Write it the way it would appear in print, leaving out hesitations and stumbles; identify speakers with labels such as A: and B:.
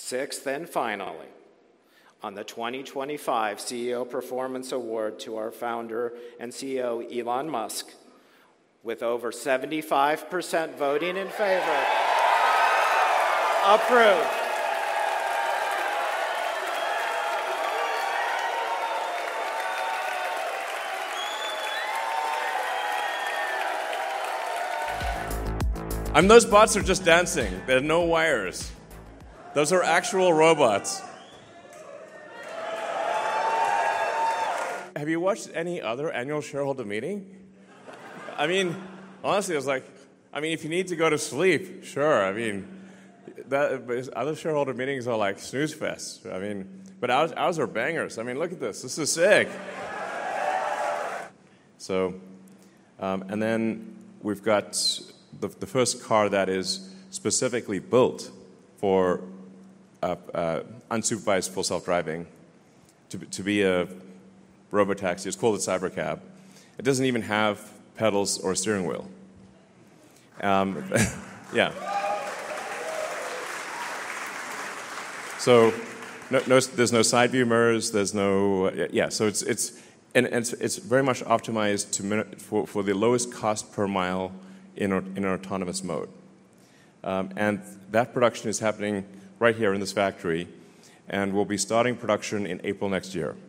A: Sixth and finally, on the 2025 CEO Performance Award to our founder and CEO, Elon Musk, with over 75% voting in favor, approved.
B: Those bots are just dancing. There are no wires. Those are actual robots. Have you watched any other annual shareholder meeting? Honestly, I was like, if you need to go to sleep, sure. But other shareholder meetings are like snooze fests. But ours are bangers. Look at this. This is sick. So, and then we've got the first car that is specifically built for unsupervised full self-driving to be a robotaxi. It's called a cybercab. It doesn't even have pedals or a steering wheel. Yeah. So there's no side view mirrors. There's no So it's very much optimized for the lowest cost per mile in an autonomous mode. And that production is happening right here in this factory, and we'll be starting production in April next year.